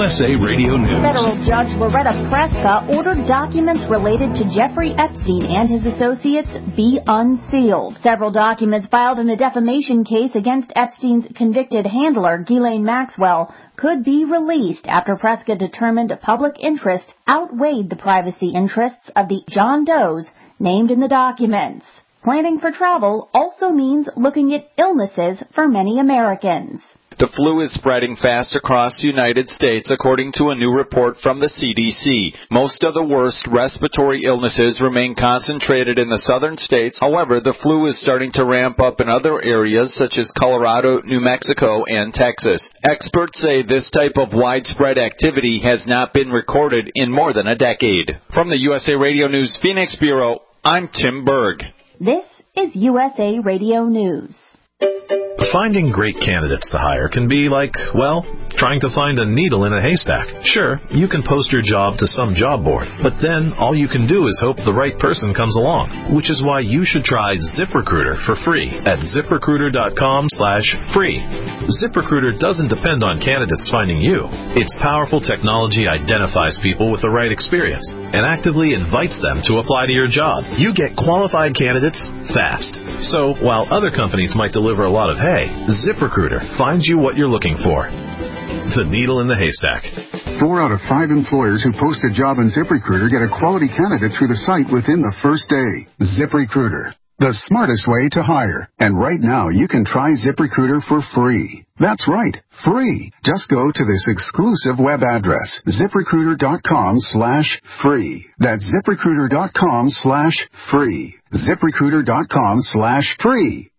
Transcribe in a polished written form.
USA Radio News. Federal Judge Loretta Preska ordered documents related to Jeffrey Epstein and his associates be unsealed. Several documents filed in a defamation case against Epstein's convicted handler, Ghislaine Maxwell, could be released after Preska determined public interest outweighed the privacy interests of the John Does named in the documents. Planning for travel also means looking at illnesses for many Americans. The flu is spreading fast across the United States, according to a new report from the CDC. Most of the worst respiratory illnesses remain concentrated in the southern states. However, the flu is starting to ramp up in other areas such as Colorado, New Mexico, and Texas. Experts say this type of widespread activity has not been recorded in more than a decade. From the USA Radio News Phoenix Bureau, I'm Tim Berg. This is USA Radio News. Finding great candidates to hire can be like, well, trying to find a needle in a haystack. Sure, you can post your job to some job board, but then all you can do is hope the right person comes along, which is why you should try ZipRecruiter for free at ZipRecruiter.com/free. ZipRecruiter doesn't depend on candidates finding you. Its powerful technology identifies people with the right experience and actively invites them to apply to your job. You get qualified candidates fast. So, while other companies might deliver a lot of hay, ZipRecruiter finds you what you're looking for. The needle in the haystack. 4 out of 5 employers who post a job on ZipRecruiter get a quality candidate through the site within the first day. ZipRecruiter, the smartest way to hire. And right now, you can try ZipRecruiter for free. That's right, free. Just go to this exclusive web address, ZipRecruiter.com/free. That's ZipRecruiter.com/free. ZipRecruiter.com/free.